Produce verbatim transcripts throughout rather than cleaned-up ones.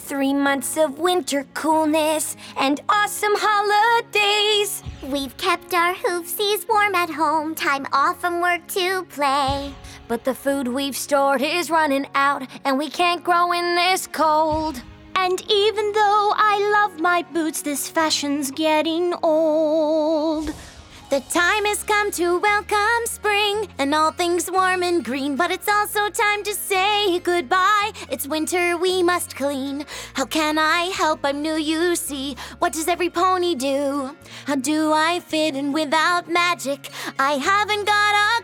Three months of winter coolness and awesome holidays. We've kept our hoofsies warm at home, time off from work to play. But the food we've stored is running out, and we can't grow in this cold. And even though I love my boots, this fashion's getting old. The time has come to welcome spring and all things warm and green. But it's also time to say goodbye. It's winter, we must clean. How can I help? I'm new, you see. What does every pony do? How do I fit in without magic? I haven't got a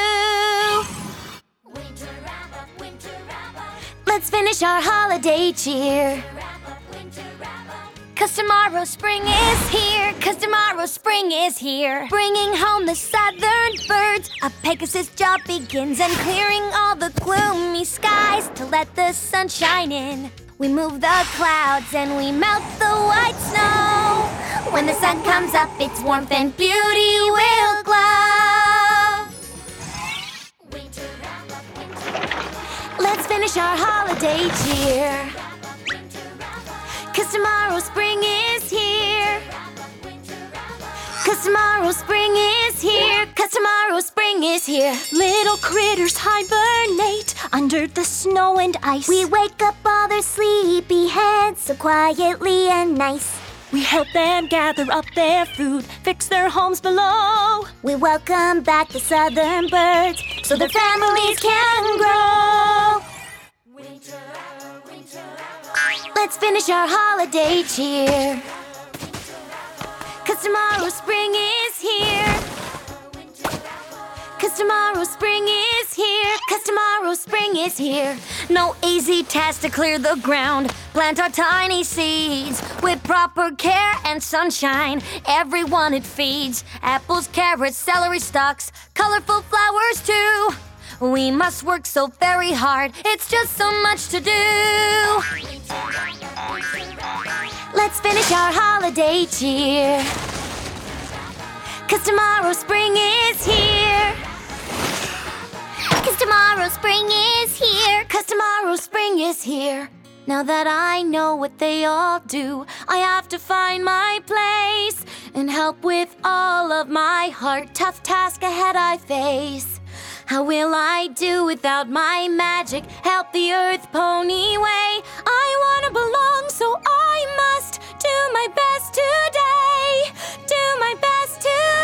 clue. Winter wrap up, winter wrap up. Let's finish our holiday cheer. Cause tomorrow spring is here, cause tomorrow spring is here. Bringing home the southern birds, A Pegasus job begins and clearing all the gloomy skies to let the sun shine in. We move the clouds and we melt the white snow. when the sun comes up, its warmth and beauty will glow. Winter wrap up, winter wrap up. Let's finish our holiday cheer. Cause tomorrow spring is here. Cause tomorrow spring is here. Cause tomorrow spring is here. Little critters hibernate under the snow and ice. We wake up all their sleepy heads so quietly and nice. We help them gather up their food, fix their homes below. We welcome back the southern birds so their families can grow. Winter, winter, let's finish our holiday cheer. Cause tomorrow spring is here. Cause tomorrow spring is here. Cause tomorrow spring is here. No easy task to clear the ground. Plant our tiny seeds with proper care and sunshine. Everyone it feeds. Apples, carrots, celery stalks, colorful flowers too. We must work so very hard. It's just so much to do. Let's finish our holiday cheer. Cause tomorrow spring is here. Cause tomorrow spring is here. Cause tomorrow spring is here. Now that I know what they all do, I have to find my place and help with all of my heart. Tough task ahead I face. How will I do without my magic? Help the earth pony way. I wanna belong, so I must do my best today. Do my best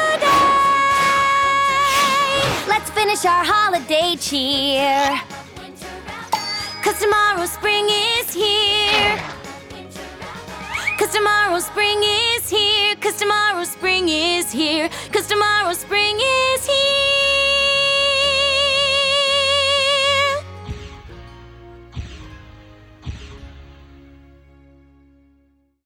today. Let's finish our holiday cheer. Cause tomorrow spring is here. Cause tomorrow spring is here. Cause tomorrow spring is here. Cause tomorrow spring